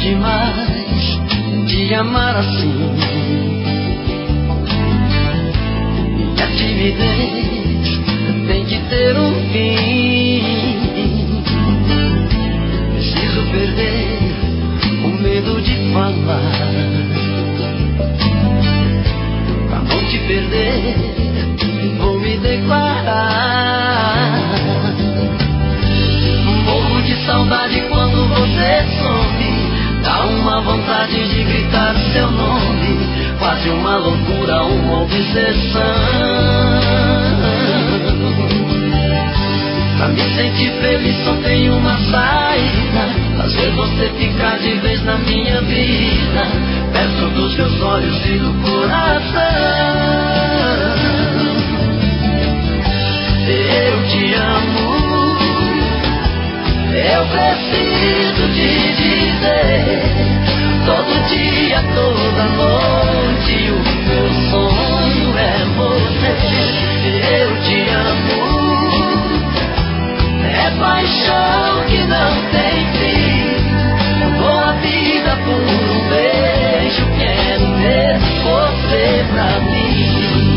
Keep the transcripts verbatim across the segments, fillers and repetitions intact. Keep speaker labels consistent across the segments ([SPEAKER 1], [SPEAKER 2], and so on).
[SPEAKER 1] demais te amar assim. Minha timidez tem que ter um fim. Preciso perder o medo de falar. Pra não te perder, vou me declarar. Morro de saudade quando você some. Dá uma vontade de gritar seu nome. Quase uma loucura, uma obsessão. Pra me sentir feliz só tem uma saída. Fazer você ficar de vez na minha vida, perto dos meus olhos e do coração. Eu te amo. Eu preciso te dizer, todo dia, toda noite, o meu sonho é você. Eu te amo. É paixão que não tem fim. Eu dou a vida por um beijo. Quero ter você pra mim.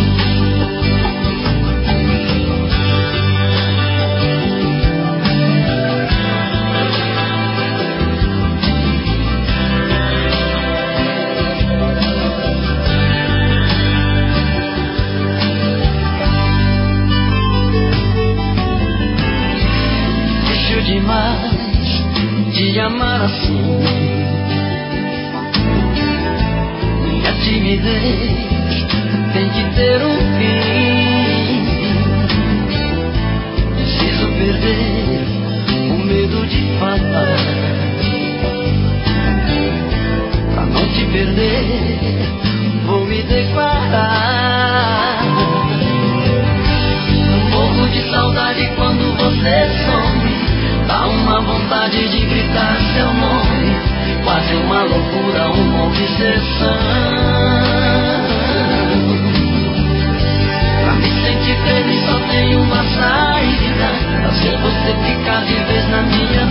[SPEAKER 1] Demais te amar assim. Minha timidez tem que ter um fim. Preciso perder o medo de falar. Pra não te perder, vou me declarar. Morro de saudade quando você some. Dá uma vontade de gritar seu nome. Quase uma loucura, uma obsessão. Pra me sentir feliz só tem uma saída. Fazer você ficar de vez na minha